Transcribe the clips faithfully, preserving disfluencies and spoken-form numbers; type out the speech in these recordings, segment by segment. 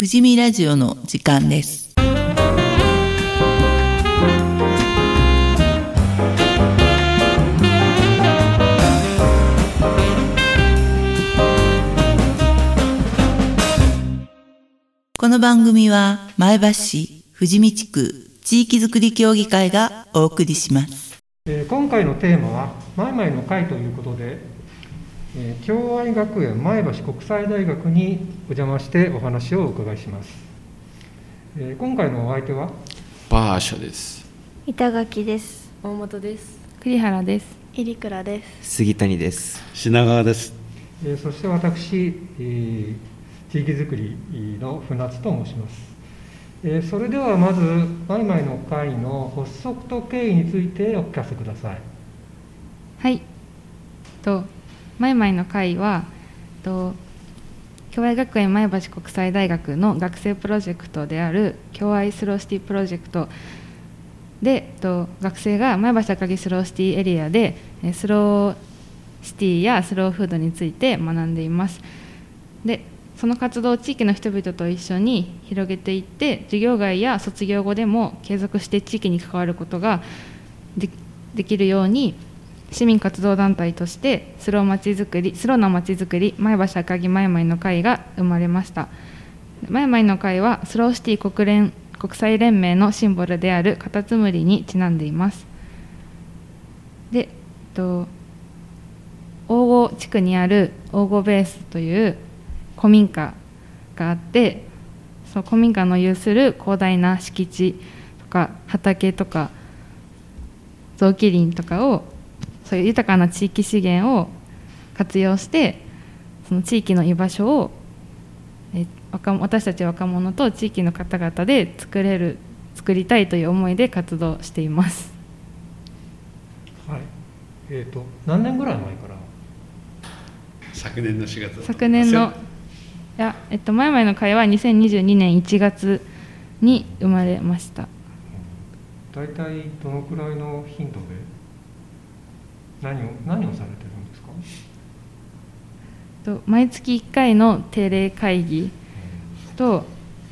富士見ラジオの時間です。この番組は前橋市富士見地区地域づくり協議会がお送りします。 えー、今回のテーマはマイマイの会ということで、えー、共愛学園前橋国際大学にお邪魔してお話をお伺いします。えー、今回のお相手はバーシャです。 板垣です。 大本です。 栗原です。 入倉です。 杉谷です。 品川です。 えー、そして私、えー、地域づくりの船津と申します。えー、それではまずマイマイの会の発足と経緯についてお聞かせください。 はい。とマイマイの会はと共愛学園前橋国際大学の学生プロジェクトである共愛スローシティプロジェクトで、と学生が前橋赤城スローシティエリアでスローシティやスローフードについて学んでいます。でその活動を地域の人々と一緒に広げていって、授業外や卒業後でも継続して地域に関わることが で, できるように、市民活動団体としてスローまちづくり、スローなまちづくり前橋赤城マイマイの会が生まれました。マイマイの会はスローシティ 国, 連国際連盟のシンボルであるカタツムリにちなんでいます。で、と大郷地区にある大郷ベースという古民家があって、その古民家の有する広大な敷地とか畑とか雑木林とかを、そういう豊かな地域資源を活用して、その地域の居場所をえ私たち若者と地域の方々で作れる作りたいという思いで活動しています。 はい。えーと何年ぐらい前から？ 昨年のしがつだと昨年のいや、えっと、マイマイの会はにせんにじゅうにねんいちがつに生まれました。 大体どのくらいの頻度で何を何をされてるんですか？ と毎月いっかいの定例会議と、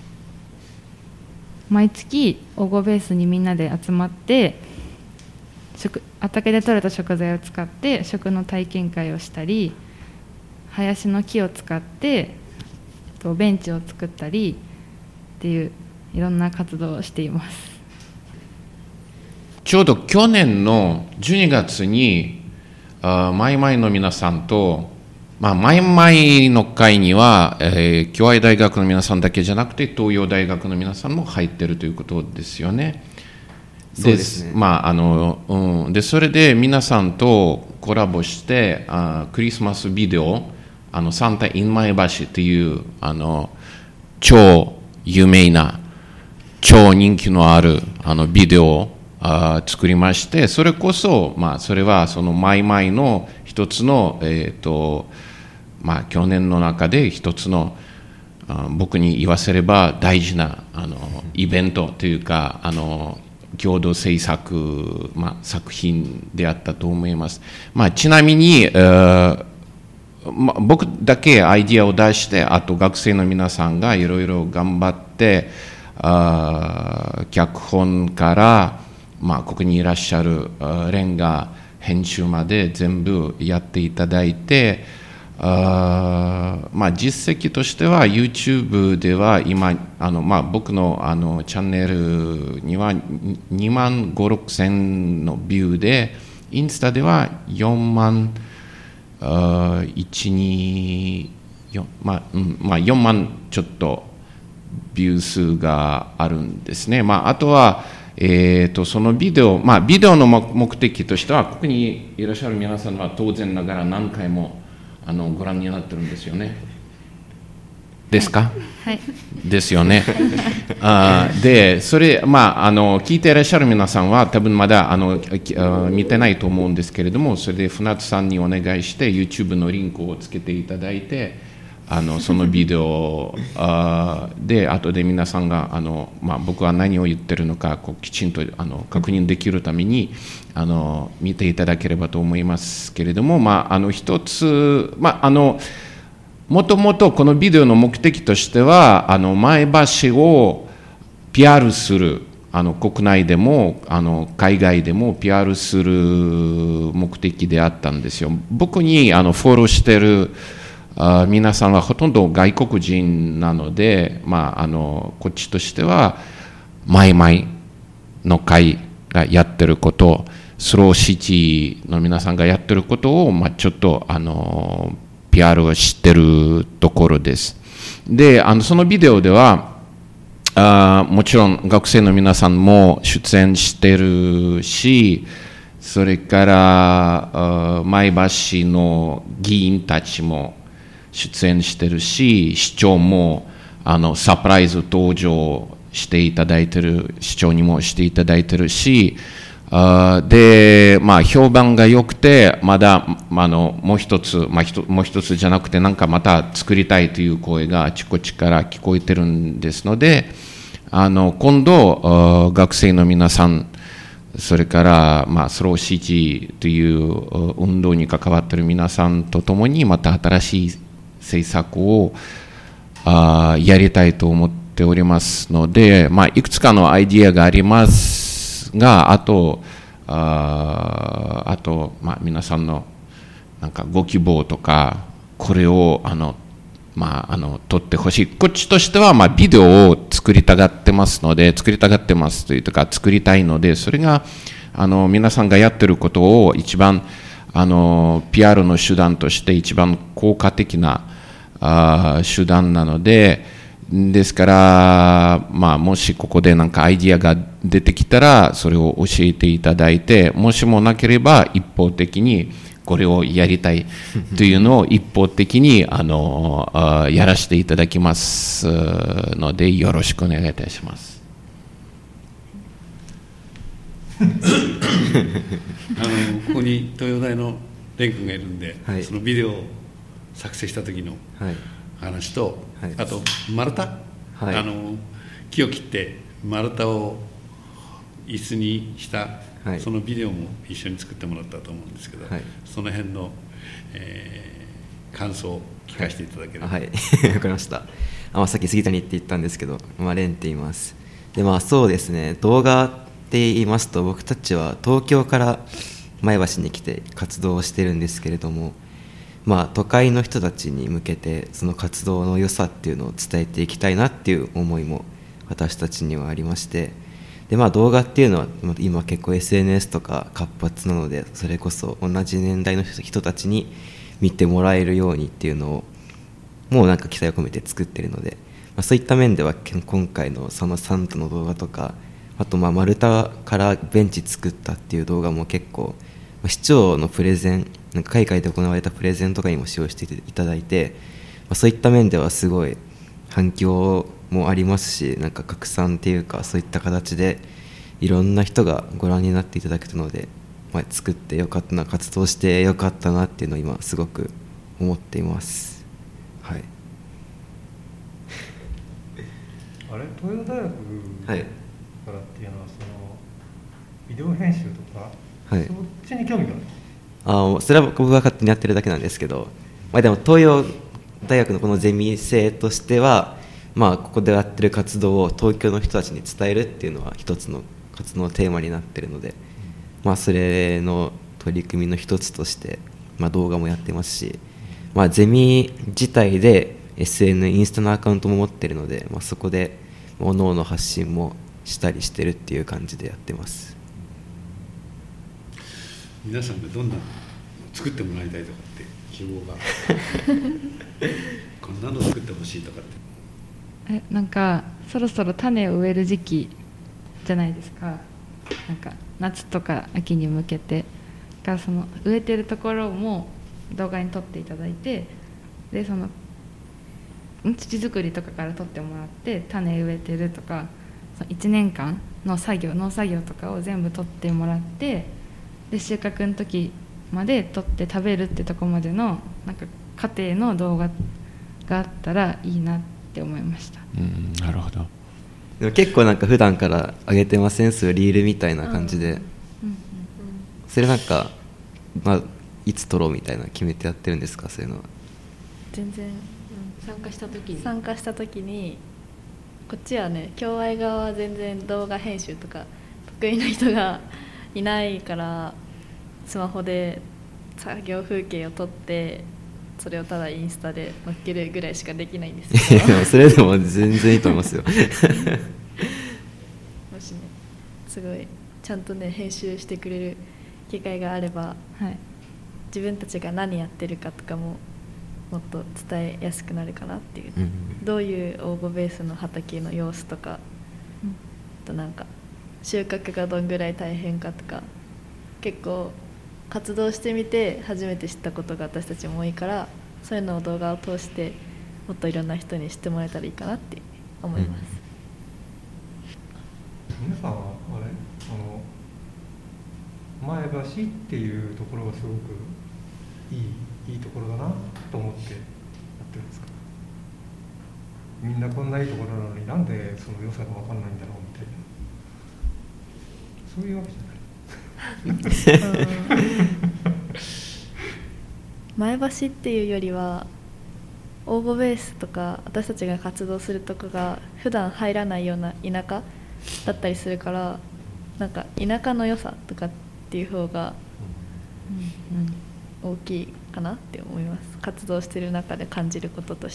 毎月大郷ベースにみんなで集まって食畑で採れた食材を使って食の体験会をしたり、林の木を使ってベンチを作ったりっていういろんな活動をしています。 ちょうど去年のじゅうにがつにあマイマイの皆さんと、まあ、マイマイの会には、えー、共愛大学の皆さんだけじゃなくて東洋大学の皆さんも入っているということですよね。 そうですね。 まああのうん、でそれで皆さんとコラボしてあクリスマスビデオ、あのサンタ・イン・マイバシというあの超有名な超人気のあるあのビデオをあ作りまして、それこそ、まあ、それはそのマイマイの一つの、えーとまあ、去年の中で一つのあ僕に言わせれば大事なあのイベントというか、あの共同制作、まあ、作品であったと思います。まあ、ちなみに、えーまあ、僕だけアイディアを出して、あと学生の皆さんがいろいろ頑張って、あ脚本から、まあ、ここにいらっしゃるレンが編集まで全部やっていただいて、あ、まあ、実績としては YouTube では今あの、まあ、僕の、あのチャンネルにはにまんごせんろくせんのビューで、インスタではよんまんいち、に、よん、まあ、うん、まあよんまんちょっとビュー数があるんですね。まあ、あとは、えー、とそのビデオ、まあ、ビデオの目的としては、ここにいらっしゃる皆さんは当然ながら何回もあのご覧になってるんですよね。ですか？ はい。 ですよね。あで、それ、まあ、あの聞いていらっしゃる皆さんは多分まだあの見てないと思うんですけれども、それで船津さんにお願いして YouTube のリンクをつけていただいて、あのそのビデオあで後で皆さんがあの、まあ、僕は何を言ってるのかこうきちんとあの確認できるためにあの見ていただければと思いますけれども、まあ、あの一つ、まあ、あのもともとこのビデオの目的としては、あの前橋を ピーアール する、あの国内でもあの海外でも ピーアール する目的であったんですよ。僕にあのフォローしているあ皆さんはほとんど外国人なので、まあ、あのこっちとしてはマイマイの会がやってること、スローシティの皆さんがやってることを、まあ、ちょっとあの ピーアール を知ってるところです。で、あのそのビデオではあもちろん学生の皆さんも出演してるし、それから前橋の議員たちも出演してるし、市長もあのサプライズ登場していただいてる、市長にもしていただいてるし、あで、まあ、評判が良くて、まだ、まあ、あのもう一つ、まあ、ひともう一つじゃなくて、なんかまた作りたいという声があちこちから聞こえてるんですので、あの今度、学生の皆さん、それから、まあ、スローシティという運動に関わっている皆さんとともに、また新しい政策をあやりたいと思っておりますので、まあ、いくつかのアイディアがありますが、あと、あ, あと、まあ、皆さんのなんかご希望とか、これをあの、まあ、あの撮ってほしい。こっちとしては、まあ、ビデオを作りたがってますので、作りたがってますというか、作りたいので、それがあの皆さんがやってることを一番あの ピーアール の手段として一番効果的なあ手段なので、ですから、まあ、もしここでなんかアイディアが出てきたら、それを教えていただいて、もしもなければ一方的にこれをやりたいというのを一方的にあのあやらせていただきますので、よろしくお願いいたします。 あのここに東洋大の蓮君がいるんで、はい、そのビデオを作成した時の話と、はい、あと丸太、はい、あの木を切って丸太を椅子にした、はい、そのビデオも一緒に作ってもらったと思うんですけど、はい、その辺の、えー、感想を聞かせていただければ。 はい、わ、はい、かりました。あ、まあ、さっき杉谷って言ったんですけど、まあ、蓮って言います。で、まあ、そうですね、動画って言いますと、僕たちは東京から前橋に来て活動をしてるんですけれども、まあ、都会の人たちに向けてその活動の良さっていうのを伝えていきたいなっていう思いも私たちにはありまして、で、まあ、動画っていうのは今結構 エスエヌエス とか活発なので、それこそ同じ年代の人たちに見てもらえるようにっていうのをもうなんか期待を込めて作ってるので、まあ、そういった面では今回のそのサンタの動画とか、あとまあ丸太からベンチ作ったっていう動画も結構市長のプレゼン、なんか海外で行われたプレゼンとかにも使用していただいて、まあ、そういった面ではすごい反響もありますし、なんか拡散っていうかそういった形でいろんな人がご覧になっていただけたので、まあ、作ってよかったな、活動してよかったなっていうのを今すごく思っています。はい。 あれ、東洋大学からっていうのは、そのビデオ編集とか、はい、そっちに興味がある？ あ、それは僕が勝手にやってるだけなんですけど、まあ、でも東洋大学のこのゼミ生としては、まあ、ここでやってる活動を東京の人たちに伝えるっていうのは一つの活動のテーマになっているので、まあ、それの取り組みの一つとして、まあ、動画もやってますし、まあ、ゼミ自体で エスエヌ、インスタのアカウントも持っているので、まあ、そこで各々発信もしたりしてるっていう感じでやってます。 皆さんがどんなの作ってもらいたいとかって希望がこんなの作ってほしいとかって、 え、なんかそろそろ種を植える時期じゃないですか。なんか夏とか秋に向けてが、その植えてるところも動画に撮っていただいて、でその土作りとかから撮ってもらって、種植えてるとかそのいちねんかんの作業農作業とかを全部撮ってもらって、で収穫の時まで撮って食べるってとこまでのなんか過程の動画があったらいいなって思いました。 うん、なるほど。 でも結構なんか普段から上げてません？そういうリールみたいな感じで、うんうんうん、それなんか、まあ、いつ撮ろうみたいな決めてやってるんですか？そういうのは。 全然参加した時に参加した時にこっちはね、共愛側は全然動画編集とか得意な人がいないから、スマホで作業風景を撮ってそれをただインスタで載っけるぐらいしかできないんですけどそれでも全然いいと思いますよもしね、すごいちゃんとね編集してくれる機会があれば、はい、自分たちが何やってるかとかももっと伝えやすくなるかなっていう、うん、どういう応募ベースの畑の様子とか、うん、となんか収穫がどんぐらい大変かとか、結構活動してみて初めて知ったことが私たちも多いから、そういうのを動画を通してもっといろんな人に知ってもらえたらいいかなって思います、 うん、皆さんはあれあの前橋っていうところがすごくいいいいところだなと思ってやってるんですか？みんなこんないいところなのになんでその良さが分かんないんだろうみたいな、そういうわけじゃない前橋っていうよりは応募ベースとか私たちが活動するとこが普段入らないような田舎だったりするから、なんか田舎の良さとかっていう方が、うんうん、大きいかなって思います。活動してる中で感じることとして。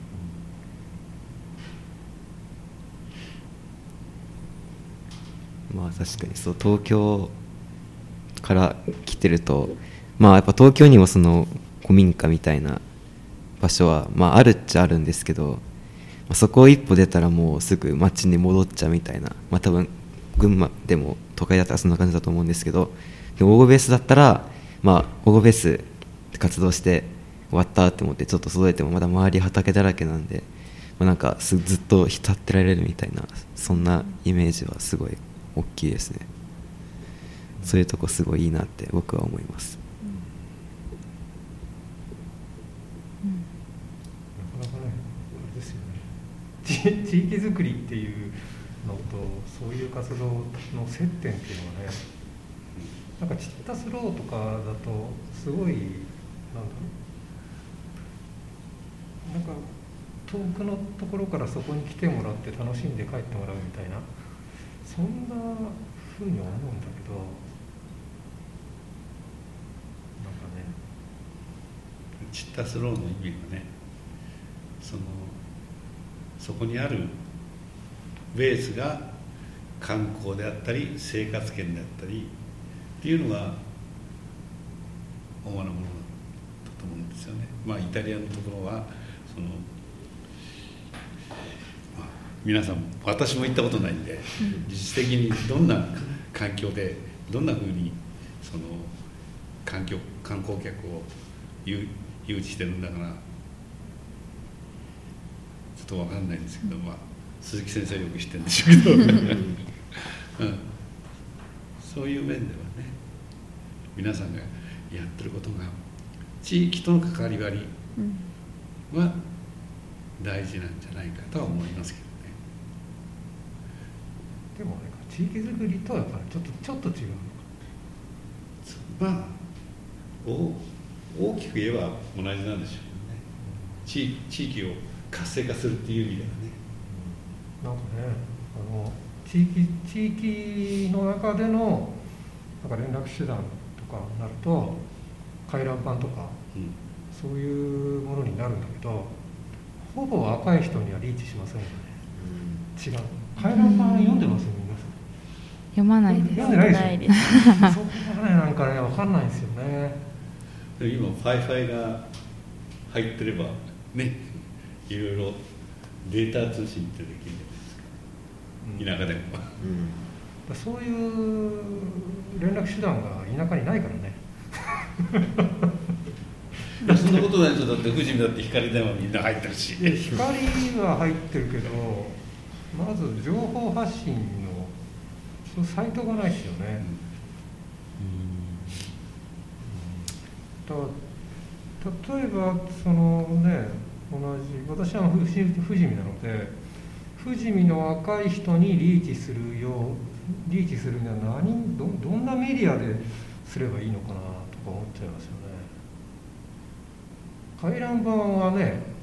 まあ確かにそう、東京から来てると、まあやっぱ東京にもその古民家みたいな場所はまああるっちゃあるんですけど、まあ、そこを一歩出たらもうすぐ町に戻っちゃうみたいな、まあ多分群馬でも都会だったらそんな感じだと思うんですけど、でもオーゴベースだったらまあオーゴベース活動して終わったって思ってちょっと届いてもまだ周り畑だらけなんで、まあ、なんかずっと浸ってられるみたいな、そんなイメージはすごい大きいですね。そういうとこすごいいいなって僕は思います、 うんうん、なかなかねあれですよね、地域づくりっていうのとそういう活動の接点っていうのはね、なんかチッタスローとかだとすごいなんだろう、なんか遠くのところからそこに来てもらって楽しんで帰ってもらうみたいな、そんなふうに思うんだけど、なんかねチッタスローの意味がね、そのそこにあるベースが観光であったり生活圏であったりっていうのが主なものだと思うんですよね。まあイタリアのところはその、まあ、皆さん私も行ったことないんで、実質的にどんな環境でどんなふうにその環境観光客を誘誘致してるんだからちょっと分かんないんですけど、まあ鈴木先生よく知ってるんでしょうけど、うん、そういう面ではね、皆さんがやってることが地域との関わり割りは大事なんじゃないかとは思いますけどね。 でもあれか、地域づくりとはやっぱりちょっとちょっと違うのか。 まあお大きく言えば同じなんでしょうね。地地域を活性化するっていう意味ではね。 なんかね、あの地域地域の中でのなんか連絡手段とかになると回覧板とか、うん、そういうものになるんだけど、ほぼ若い人にはリーチしませんよね。うん、違う。回覧板読んでます？皆さん。 読まないです。 読んでないです。そこがね、なんかね、わかんないんですよね。 で今 Wi-Fi が入ってればね、いろいろデータ通信ってできるんですか、うん、田舎でも、 うん、そういう連絡手段が田舎にないからね。 そんなことないですよ。だって富士見だって光電話みんな入ってるし。 光は入ってるけど、まず情報発信のそのサイトがないですよね。うんうん、だ例えばそのね、同じ私は富士見なので、富士見の若い人にリーチするようリーチするには何 ど, どんなメディアですればいいのかなとか思っちゃいますよね。回覧板はね、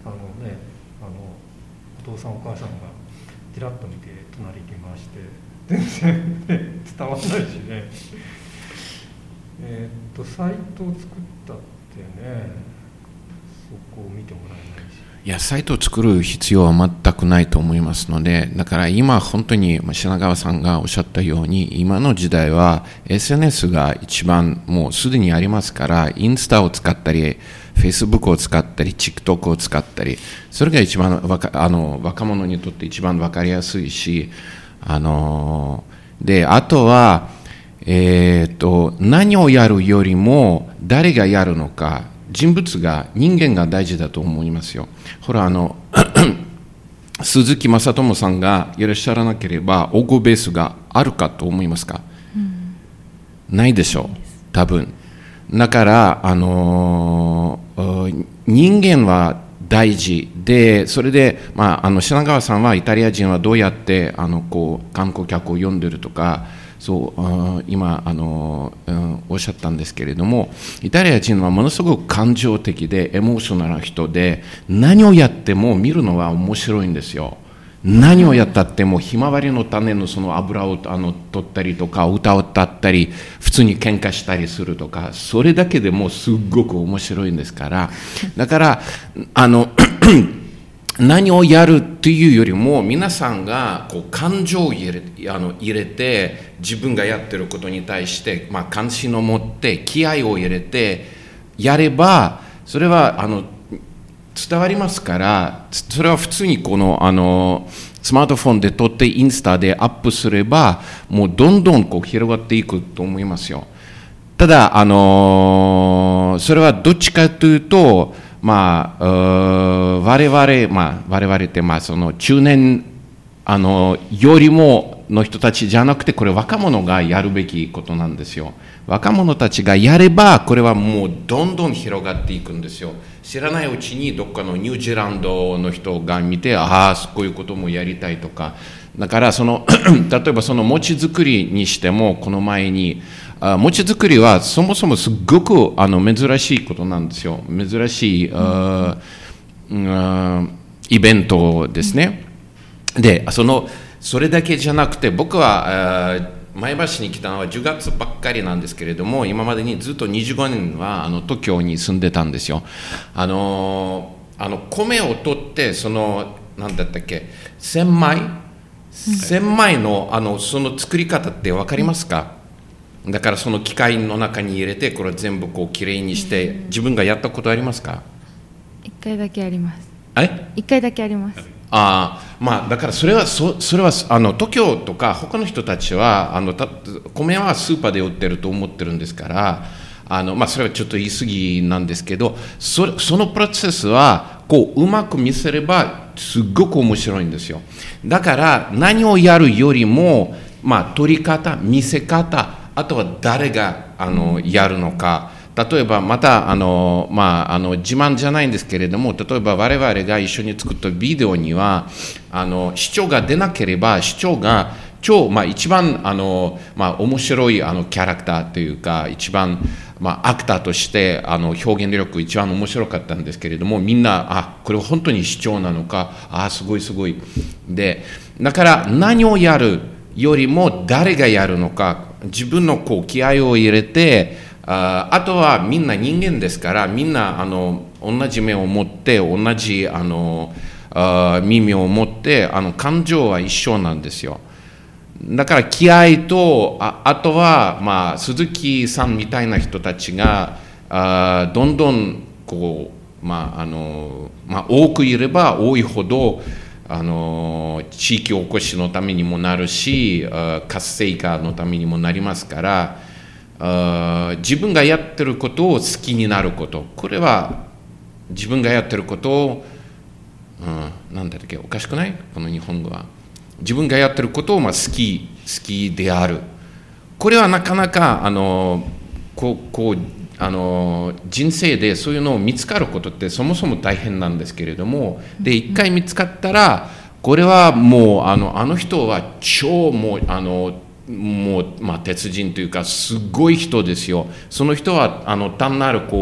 あのね、あのお父さんお母さんがちらっと見て隣に回して全然、ね、伝わらないしねえっとサイトを作ったってね、そこを見てもらえないし、 いや、サイトを作る必要は全くないと思いますので、だから今本当に品川さんがおっしゃったように、今の時代は エスエヌエス が一番もうすでにありますから、インスタを使ったり、Facebook を使ったり、TikTok を使ったり、それが一番若あの若者にとって一番分かりやすいし、あのであとは、えー、と何をやるよりも誰がやるのか、人物が人間が大事だと思いますよ。ほらあの鈴木正智さんがいらっしゃらなければオーゴベースがあるかと思いますか、うん、ないでしょう多分。だからあのー、人間は大事で、それで、まあ、あの品川さんはイタリア人はどうやってあのこう観光客を呼んでるとか、そう今あの、うん、おっしゃったんですけれども、イタリア人はものすごく感情的でエモーショナルな人で、何をやっても見るのは面白いんですよ。何をやったってもひまわりの種のその油をあの取ったりとか、歌を歌ったり、普通に喧嘩したりするとか、それだけでもすっごく面白いんですから、だからあの何をやるっていうよりも、皆さんがこう感情を入れ、あの入れて、自分がやってることに対して、まあ、関心を持って気合を入れてやれば、それはあの伝わりますから、それは普通にこのあのスマートフォンで撮ってインスタでアップすれば、もうどんどんこう広がっていくと思いますよ。ただあのそれはどっちかというと、まあ、我々、まあ、我々って、まあ、その中年あのよりもの人たちじゃなくて、これ若者がやるべきことなんですよ。若者たちがやれば、これはもうどんどん広がっていくんですよ。知らないうちにどっかのニュージーランドの人が見て、ああこういうこともやりたいとか、だからその例えばその餅作りにしても、この前にあ餅作りはそもそもすごくあの珍しいことなんですよ。珍しい、ああイベントですね。でそのそれだけじゃなくて、僕は前橋に来たのはじゅうがつばっかりなんですけれども、今までにずっとにじゅうごねんはあの東京に住んでたんですよ。あのあの米を取って、その何だったっけ、千枚千枚のあのその作り方って分かりますか？だからその機械の中に入れて、これ全部こうきれいにして、自分がやったことありますか？ 一回だけあります。 え？ 一回だけあります。 あまあ、だからそれは、そ, それはあの東京とか他の人たちはあのた米はスーパーで売ってると思ってるんですから、あの、まあ、それはちょっと言い過ぎなんですけど、 そ, そのプロセスはこううまく見せればすごく面白いんですよ。だから何をやるよりも、まあ、撮り方、見せ方、あとは誰があのやるのか。例えばまたあの、まあ、あの自慢じゃないんですけれども、例えば我々が一緒に作ったビデオにはあの視聴が出なければ、視聴が超、まあ、一番あの、まあ、面白いあのキャラクターというか、一番、まあ、アクターとしてあの表現力一番面白かったんですけれども、みんなあこれ本当に視聴なのか、あすごいすごいで、だから何をやるよりも誰がやるのか、自分のこう気合を入れて、あ, あとはみんな人間ですから、みんなあの同じ目を持って、同じあのあ耳を持って、あの感情は一緒なんですよ。だから気合と あ, あとは、まあ、鈴木さんみたいな人たちがあどんどんこう、まああのまあ、多くいれば多いほどあの地域おこしのためにもなるし、活性化のためにもなりますから、あ自分がやってることを好きになること、これは自分がやってることを、うん、なんだっけ、おかしくない？この日本語は。自分がやってることをまあ好き、好きである。これはなかなかあのこうこうあの人生でそういうのを見つかることってそもそも大変なんですけれども、で一回見つかったら、これはもうあのあの人は超もうあのもう、まあ、鉄人というかすごい人ですよ。その人はあの単なるこう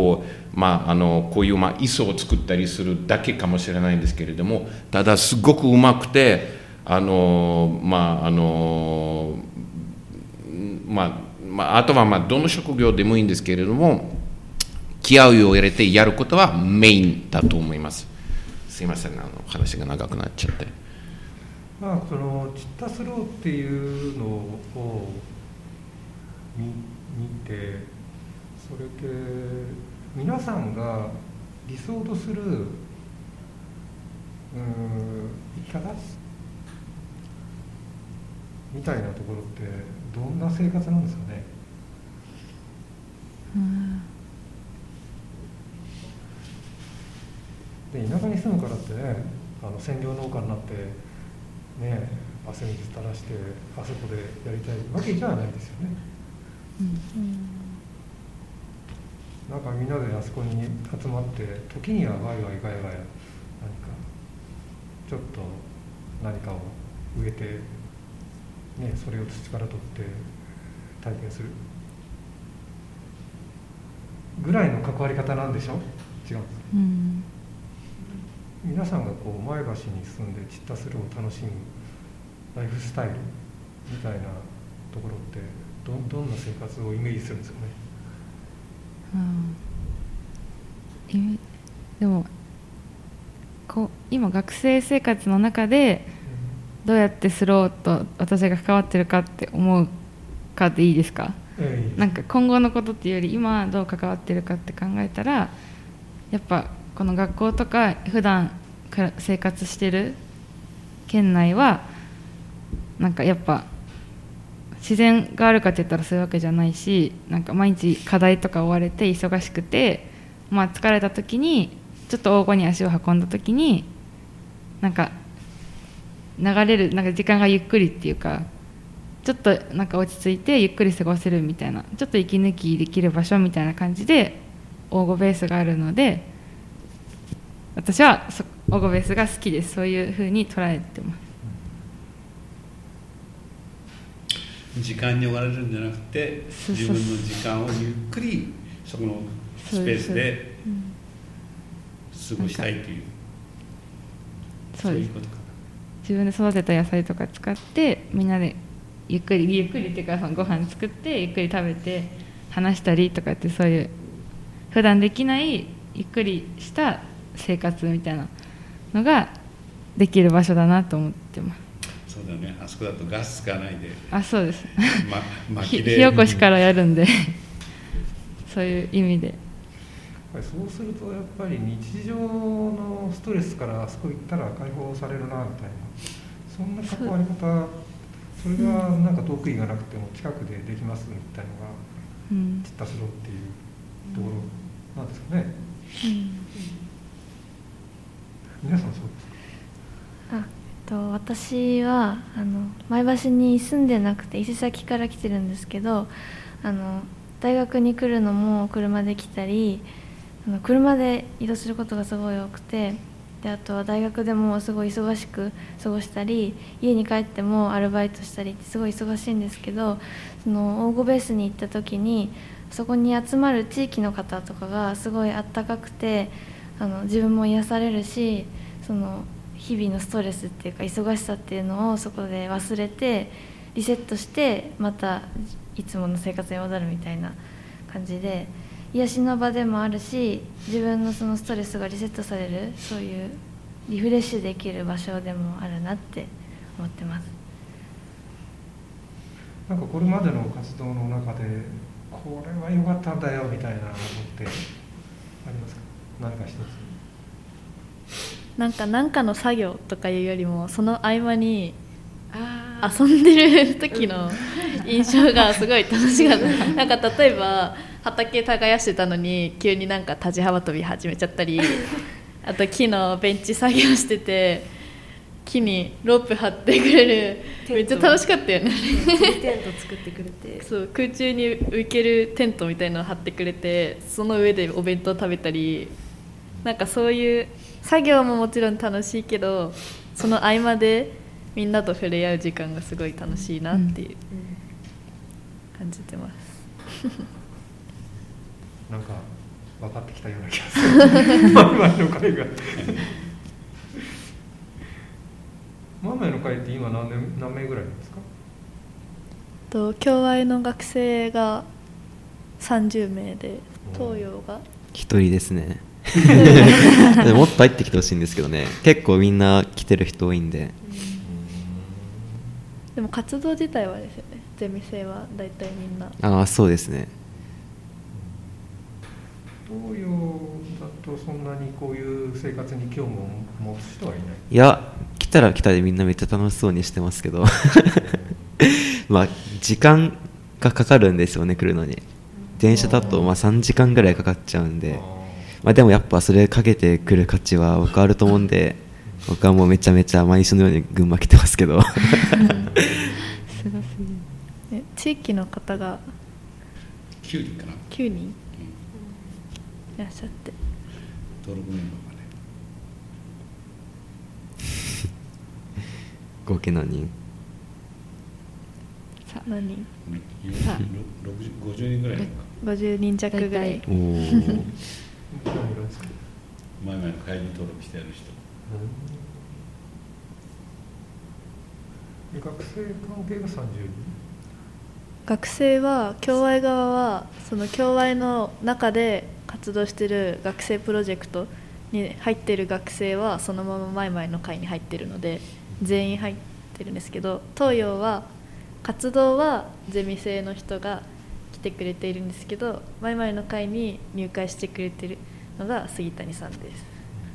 まあ、あのこういう、まあ、椅子を作ったりするだけかもしれないんですけれども、ただすごくうまくて、あの、まああのまあまあ、あとはまあどの職業でもいいんですけれども、気合を入れてやることはメインだと思います。すいません、あの話が長くなっちゃって。 まあ、そのチッタスローっていうのを 見, 見て、それで皆さんが理想とするうーん生き方みたいなところってどんな生活なんですかね。 うんで田舎に住むからってね、あの専業農家になってね、汗水垂らしてあそこでやりたいわけじゃないですよね。うん、なんかみんなであそこに集まって時にはワイワイガヤガヤ何かちょっと何かを植えて、ね、それを土から取って体験するぐらいの関わり方なんでしょ。違うんですか。うん、皆さんがこう前橋に住んでチッタスローを楽しむライフスタイルみたいなところってど, どんな生活をイメージするんですかね。 うん、でもこう今学生生活の中でどうやってスローと私が関わってるかって思うかでいいですか。えー、なんか今後のことっていうより今どう関わってるかって考えたら、やっぱこの学校とか普段生活してる県内はなんかやっぱ自然があるかって言ったらそういうわけじゃないし、なんか毎日課題とか追われて忙しくて、まあ、疲れた時にちょっと大声に足を運んだ時になんか流れるなんか時間がゆっくりっていうか、ちょっとなんか落ち着いてゆっくり過ごせるみたいな、ちょっと息抜きできる場所みたいな感じでオーゴベースがあるので、私はオーゴベースが好きです。そういうふうに捉えてます。 時間に追われるんじゃなくて、自分の時間をゆっくりそこのスペースで過ごしたいという、 そういうことかな。自分で育てた野菜とか使ってみんなでゆっくりゆっくりっていうか、ご飯作ってゆっくり食べて話したりとかって、そういう普段できないゆっくりした生活みたいなのができる場所だなと思ってます。 そうだね、あそこだとガス使わないで、 あ、そうです、 ま、 火起こしからやるんでそういう意味でそうするとやっぱり日常のストレスからあそこ行ったら解放されるなみたいな、そんな関わり方、それがなんか得意がなくても近くでできますみたいなのが、うん、チッタスローっていうところなんですかね。うん、皆さんそうですか。 あ、と私はあの前橋に住んでなくて伊勢崎から来てるんですけど、あの大学に来るのも車で来たり、あの車で移動することがすごい多くて、であとは大学でもすごい忙しく過ごしたり、家に帰ってもアルバイトしたりってすごい忙しいんですけど、そのオーゴベースに行った時にそこに集まる地域の方とかがすごいあったかくて、あの自分も癒されるし、その日々のストレスっていうか忙しさっていうのをそこで忘れてリセットしてまたいつもの生活に戻るみたいな感じで、癒しの場でもあるし、自分のそのストレスがリセットされる、そういうリフレッシュできる場所でもあるなって思ってます。 なんかこれまでの活動の中でこれは良かったんだよみたいなことってありますか。何か一つ。 なんか何かの作業とかいうよりもその合間に遊んでる時の印象がすごい楽しかったなんか例えば畑耕してたのに急になんか立ち幅跳び始めちゃったり、あと木のベンチ作業してて木にロープ張ってくれる、めっちゃ楽しかったよねテント作ってくれてそう空中に浮けるテントみたいなのを張ってくれて、その上でお弁当食べたり、なんかそういう作業ももちろん楽しいけど、その合間でみんなと触れ合う時間がすごい楽しいなっていう感じてます、 うん、なんか分かってきたような気がするマイマイの会がマイマイの会って今何年何名ぐらいなんですか？ と共愛の学生がさんじゅうめいで東洋がひとりですねもっと入ってきてほしいんですけどね。結構みんな来てる人多いんで。 でも活動自体はですよね、ゼミ生はだいたいみんな。 ああ、そうですね。 東洋だとそんなにこういう生活に興味を持つ人はいない？ いや、来たら来たでみんなめっちゃ楽しそうにしてますけどまあ時間がかかるんですよね、来るのに。電車だとまあさんじかんぐらいかかっちゃうんで、まあ、でもやっぱそれかけてくる価値は僕あると思うんで、僕はもうめちゃめちゃ毎週のように群馬来てますけどすごすぎる。地域の方がきゅうにんかな、 きゅうにんいらっしゃって、 登録メンバーがね合計何人？ さ何人？ ごじゅうにんぐらいかな。 ごじゅうにん弱ぐらい。 おお前々の会に登録してある人、 うん、学生関係がさんじゅうにん。 学生は共愛側はその共愛の中で活動している学生プロジェクトに入っている学生はそのまま前々の会に入っているので全員入ってるんですけど、東洋は活動はゼミ生の人が来てくれているんですけど、前々の会に入会してくれているのが杉谷さんです。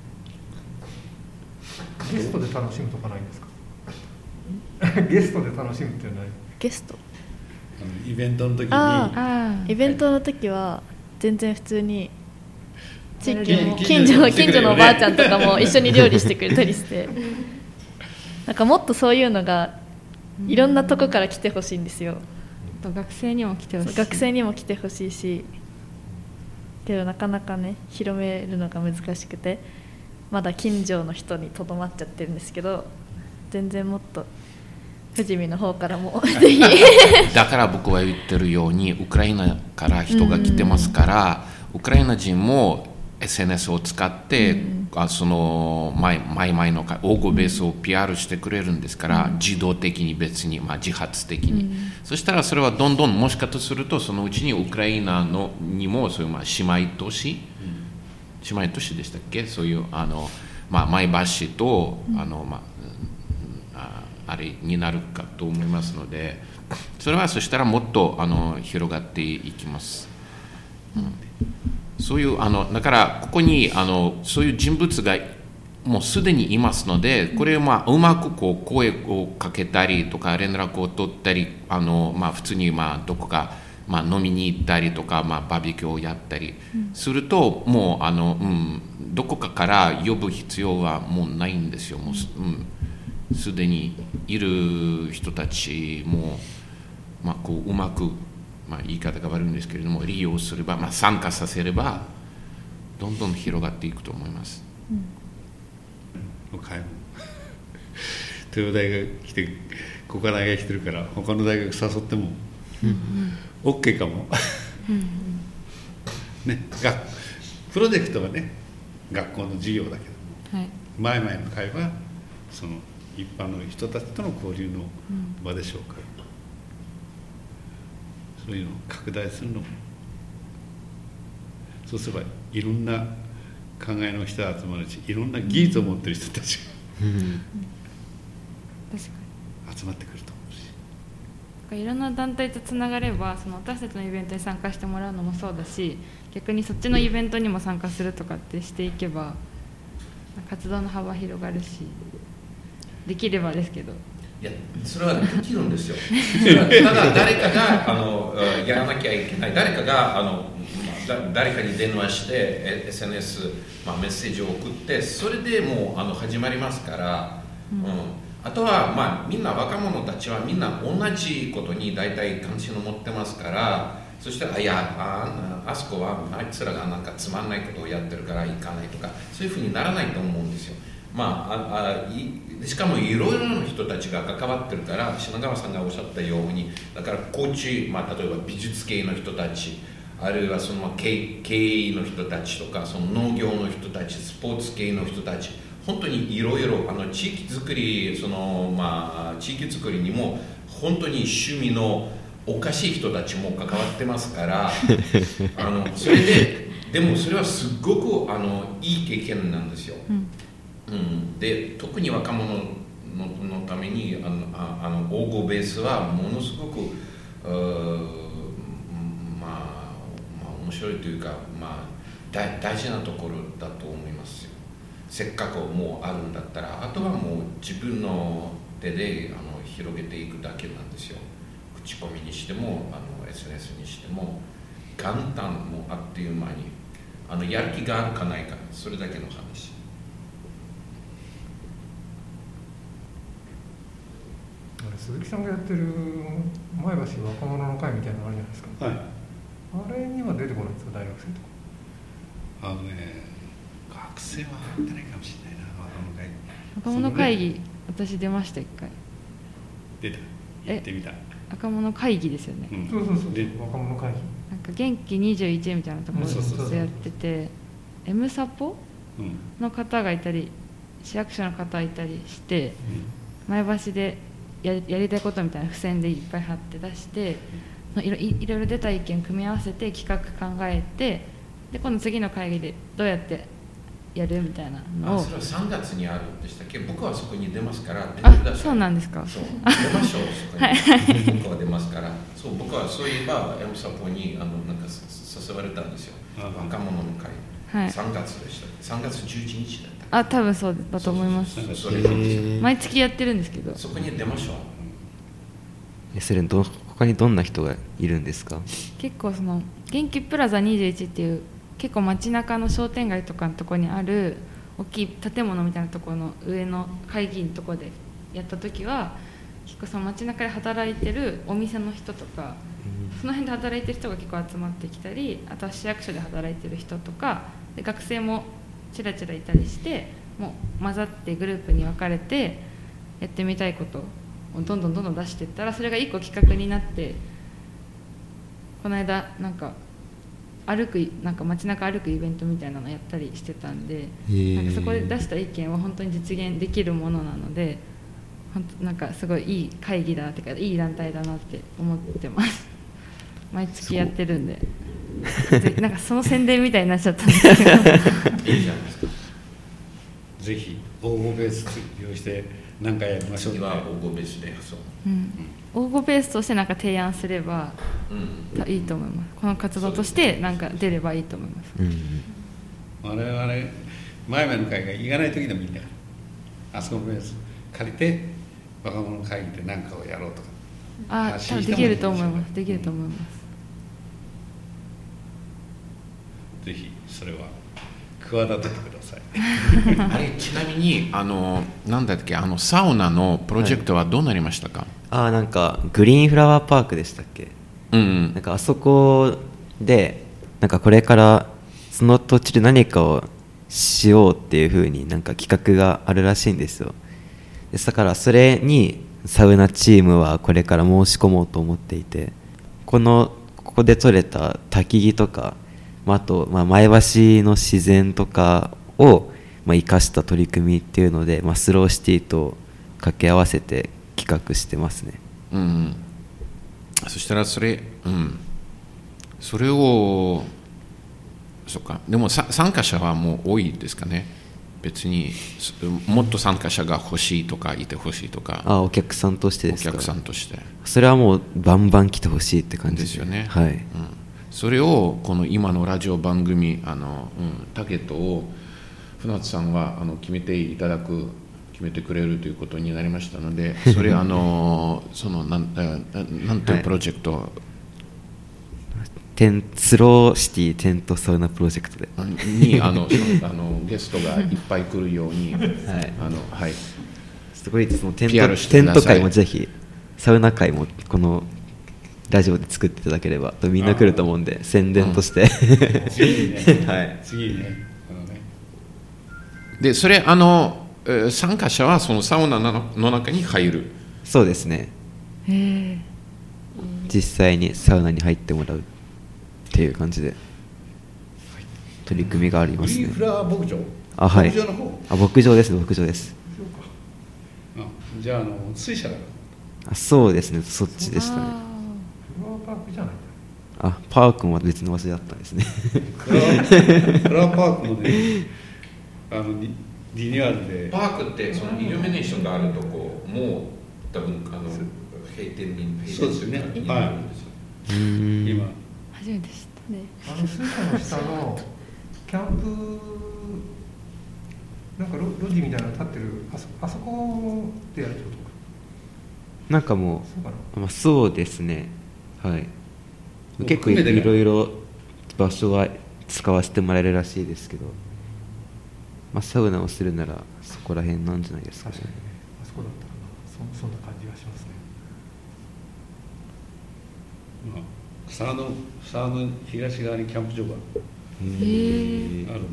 ゲストで楽しむとかないんですか？ゲストで楽しむってない？ ゲスト？ あのイベントの時に、 あイベントの時は全然普通に地域の近所の近所のおばあちゃんとかも一緒に料理してくれたりしてなんかもっとそういうのがいろんなとこから来てほしいんですよ。 学生にも来てほしい。 学生にも来てほしいし、けどなかなかね広めるのが難しくてまだ近所の人にとどまっちゃってるんですけど、全然もっと富士見の方からもぜひだから僕は言ってるようにウクライナから人が来てますから、ウクライナ人も エスエヌエス を使って、うん、あその前々のオーゴベースを ピーアール してくれるんですから、うん、自動的に別に、まあ、自発的に、うん、そしたらそれはどんどんもしかとするとそのうちにウクライナのにもそういうまあ姉妹都市、うん、姉妹都市でしたっけ、そういうあの、まあ、前橋と、うん、あのまああれになるかと思いますので、それはそしたらもっとあの広がっていきます、うん、そういうあのだからここにあのそういう人物がもうすでにいますので、これをまあうまくこう声をかけたりとか連絡を取ったり、あの、まあ、普通にまあどこかまあ飲みに行ったりとか、まあ、バーベキューをやったりすると、もうあの、うん、どこかから呼ぶ必要はもうないんですよ。もう、うんすでにいる人たちも、まあ、こううまく、まあ、言い方が悪いんですけれども利用すれば、まあ、参加させればどんどん広がっていくと思います。 うん、東洋大学来てここから大学来てるから他の大学誘っても、うん、OK かも、ね、学プロジェクトはね学校の授業だけども、はい、前々の会はその一般の人たちとの交流の場でしょうから、うん、そういうのを拡大するのも、そうすればいろんな考えの人が集まるし、いろんな技術を持ってる人たちが、うん、集まってくると思うし、 いろんな団体とつながればその私たちのイベントに参加してもらうのもそうだし、逆にそっちのイベントにも参加するとかってしていけば活動の幅広がるし、できればですけど、 いやそれはできるんですよただ誰かがあのやらなきゃいけない、誰かがあの誰かに電話して エスエヌエス、まあ、メッセージを送って、それでもうあの始まりますから、うんうん、あとは、まあ、みんな若者たちはみんな同じことに大体関心を持ってますから、そしたらいや あ, あそこはあいつらがなんかつまんないことをやってるから行かないとか、そういうふうにならないと思うんですよ。まあ、ああしかもいろいろな人たちが関わってるから、品川さんがおっしゃったように、だからコーチ、まあ、例えば美術系の人たち、 あるいはその経営の人たちとか、その農業の人たち、スポーツ系の人たち、本当にいろいろ地域づくり、そのまあ地域づくりにも本当に趣味のおかしい人たちも関わってますからあのそれででもそれはすごくあのいい経験なんですよ、うんうん、で特に若者 の, のためにあのああのオーゴベースはものすごくまあ、まあ面白いというか、まあ、大, 大事なところだと思いますよ。せっかくもうあるんだったら、あとはもう自分の手であの広げていくだけなんですよ。口コミにしてもあの エスエヌエス にしても、元旦もあっという間にあのやる気があるかないか、それだけの話。 鈴木さんがやってる前橋若者の会みたいなのあるじゃないですか、はい、あれには出てこないんですか、大学生とか。 あのね、学生は入ってないかもしれないな、 若者会議。私出ました、一回。 出た、行ってみた。 若者会議ですよね、 うん、そうそうそう、若者会議、 なんか元気にじゅういちみたいなところでやってて、 M サポの方がいたり市役所の方がいたりして、うん、前橋でや り, やりたいことみたいな付箋でいっぱい貼って出して、うん、い, ろいろいろ出た意見組み合わせて企画考えて、で今度次の会議でどうやってやるみたいなのを。 あ、それはさんがつにあるんでしたっけ。僕はそこに出ますから出てください。あ、そうなんですか。 そう、出ましょう、そこに。僕は出ますから。そう、僕はそういえば M サポにあのなんか誘われたんですよ。若者の会、はい、さんがつでした。さんがつじゅういちにちだった。 あ、多分そうだと思います。 そうそうそう、それ毎月やってるんですけど。 そこに出ましょう。 え、それど他にどんな人がいるんですか。 結構その元気プラザにじゅういちっていう結構街中の商店街とかのところにある大きい建物みたいなところの上の会議のところでやった時は、結構その街中で働いてるお店の人とか、その辺で働いてる人が結構集まってきたり、あとは市役所で働いてる人とかで、学生もちらちらいたりして、もう混ざってグループに分かれてやってみたいことをどんどんどんどん出していったら、それが一個企画になって、この間なんか歩くなんか街中歩くイベントみたいなのやったりしてたんで、なんかそこで出した意見は本当に実現できるものなので、本当なんかすごいいい会議だってかいい団体だなって思ってます毎月やってるんでなんかその宣伝みたいになっちゃったんですけどいいじゃないですか。 ぜひ応募ベース用意して何かやりましょう。 次は応募ベースで、そう、 うん、応募ベースとしてなんか提案すればいいと思います。この活動としてなんか出ればいいと思います。うんうん、 我々前々の会が行かない時でもいいんだから、あそこのベース借りて若者会議で何かをやろうとか。 あ、多分できると思います。できると思います。 ぜひそれは企ててくださいあれ、ちなみにあのなんだっけ、あのサウナのプロジェクトはどうなりましたか。はい、 あ、なんかグリーンフラワーパークでしたっけ。うん、うん、なんかあそこでなんかこれからその土地で何かをしようっていう風になんか企画があるらしいんですよ。だからそれにサウナチームはこれから申し込もうと思っていて、このここで採れた焚き木とか、あと、まあ、前橋の自然とかを、まあ、生かした取り組みっていうので、まあ、スローシティと掛け合わせて企画してますね。 うん、そしたらそれ、うん、それをそうか、でもさ参加者はもう多いですかね。別にもっと参加者が欲しいとかいて欲しいとか。 あ、お客さんとしてですか。 お客さんとしてそれはもうバンバン来てほしいって感じですよね。 はい、 うん、それをこの今のラジオ番組あの、うん、タゲットを船津さんはあの決めていただく決めてくれるということになりましたので、それあのそのなんなんというプロジェクト、はい、 テンスローシティテントサウナプロジェクトでにあのあのゲストがいっぱい来るように、はい、あのはい、 すごいそのテントテント会もぜひサウナ会もこのラジオで作っていただければとみんな来ると思うんで、宣伝として、うん、 次ね、はい、次ね、このね。 でそれあの参加者はそのサウナの中に入る。 そうですね。へ、実際にサウナに入ってもらう。 っていう感じで取り組みがありますね。 グリーンフラワー牧場、 あ、はい、 牧場の方、 あ、牧場です牧場です。 あ、じゃあ、あの水車だ。 あ、そうですね、そっちでしたね。 フラワーパークじゃない。 あ、パークも別の場所だったんですね。 フラワー、フラワーパークもね、あのリニューアルで。 パークってそのイルミネーションがあるとこもう多分あの閉店にそうですよね。はい。今初めて知ったね。 あの水車の下のキャンプなんかロジみたいなの立ってるあそあそこでやるってことか。 なんかもう、 そうかな。 まあ、そうですね。はい。結構いろいろ場所は使わせてもらえるらしいですけど、まあ、サウナをするならそこら辺なんじゃないですかね。 あそこだったらな、そ, そんな感じがしますね。 まあ、沢の沢の東側にキャンプ場があるんだけど、じゃ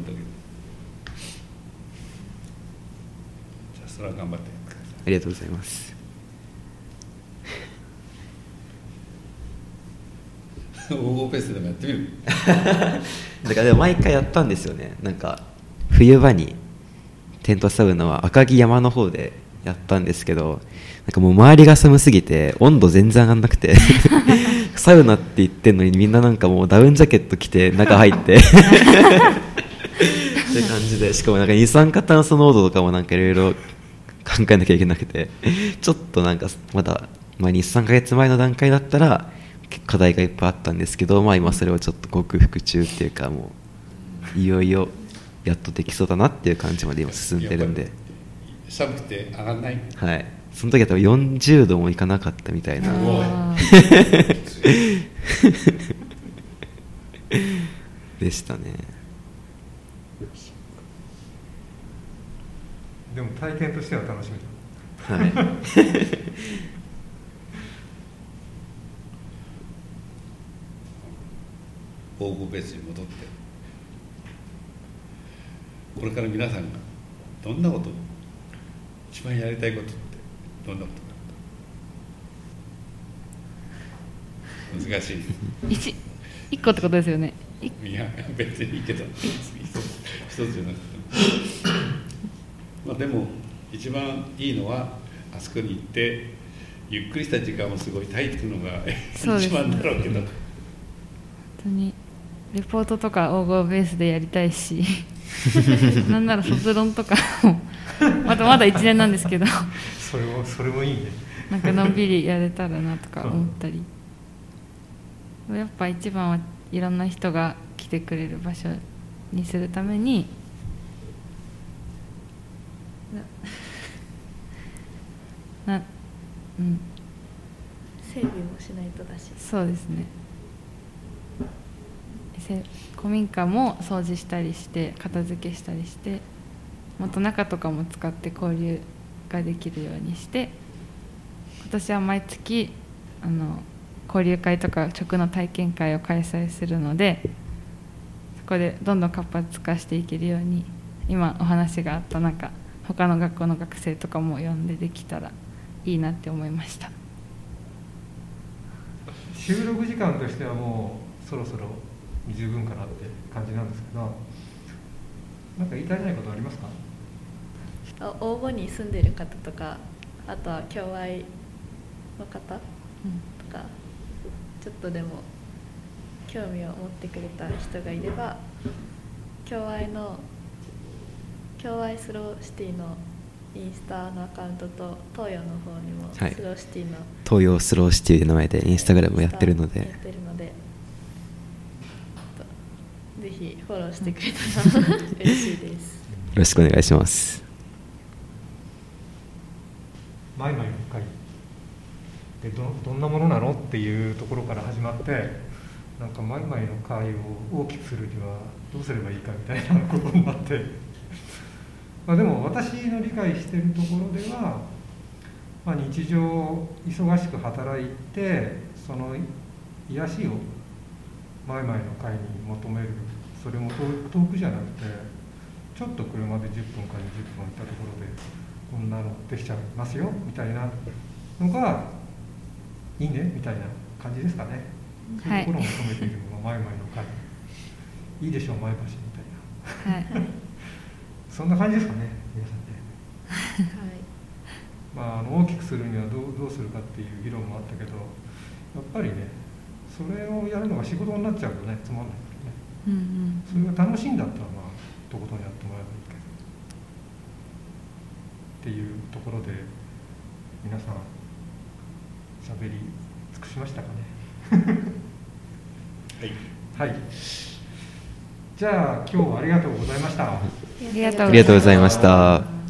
あそれは頑張ってください。 ありがとうございます。 大号ペースでもやってみる。 だからでも毎回やったんですよね。なんか冬場にテントサウナは赤城山の方でやったんですけど、なんかもう周りが寒すぎて温度全然上がんなくてサウナって言ってんのにみんななんかもうダウンジャケット着て中入ってって感じで、しかもなんか二酸化炭素濃度とかもなんかいろいろ考えなきゃいけなくて、ちょっとなんかまだ、まあ、にさんかげつまえの段階だったら課題がいっぱいあったんですけど、まあ、今それをちょっと克服中っていうか、もういよいよやっとできそうだなっていう感じまで今進んでるんで。 寒くて上がんない。 はい、その時は多分よんじゅうどもいかなかったみたいなでしたね。 でも体験としては楽しみだ。 はいオーゴベースに戻って、これから皆さんがどんなこと、一番やりたいことってどんなことか。難しい。 一一個ってことですよね。 いや別にいいけど、一つじゃなくて、まあでも一番いいのはあそこに行ってゆっくりした時間をすごい耐えていくのが一番だろうけど。 本当にレポートとかオーゴーベースでやりたいしなんなら卒論とかもまだまだいちねんなんですけどそれもそれもいいね。 なんかのんびりやれたらなとか思ったり、うん、やっぱ一番はいろんな人が来てくれる場所にするためになな、うん、 整備もしないとだし。 そうですね。古民家も掃除したりして片付けしたりして、もっと中とかも使って交流ができるようにして、今年は毎月あの交流会とか食の体験会を開催するので、そこでどんどん活発化していけるように、今お話があったなんか他の学校の学生とかも呼んでできたらいいなって思いました。 収録時間としてはもうそろそろ十分かなって感じなんですけど、なんか言い足りないことありますか？ 応募に住んでる方とか、あとは共愛の方とか、うん、ちょっとでも興味を持ってくれた人がいれば、共愛の共愛スローシティのインスタのアカウントと東洋の方にもスローシティの、はい、 東洋スローシティで名前でインスタグラムやってるので、 やってるのでぜひフォローしてくれたら嬉しいです。 よろしくお願いします。 マイマイの会で ど, どんなものなのっていうところから始まって、なんかマイマイの会を大きくするにはどうすればいいかみたいなことになってまあでも私の理解しているところでは、まあ、日常忙しく働いてその癒しをマイマイの会に求める、それも遠くじゃなくてちょっと車でじゅっぷんかにじゅっぷん行ったところでこんなのできちゃいますよみたいなのがいいねみたいな感じですかね。そういうところを求めているものマイマイの会いいでしょう前橋みたいな、はい、そんな感じですかね皆さんね、はいまあ、あの大きくするにはどう、どうするかっていう議論もあったけど、やっぱりねそれをやるのが仕事になっちゃうとねつまんないからね、うんうん、それが楽しいんだったらまあとことんやってもらえばいいけどっていうところで皆さん喋り尽くしましたかねはい、はい、じゃあ今日はありがとうございました。 ありがとうございました。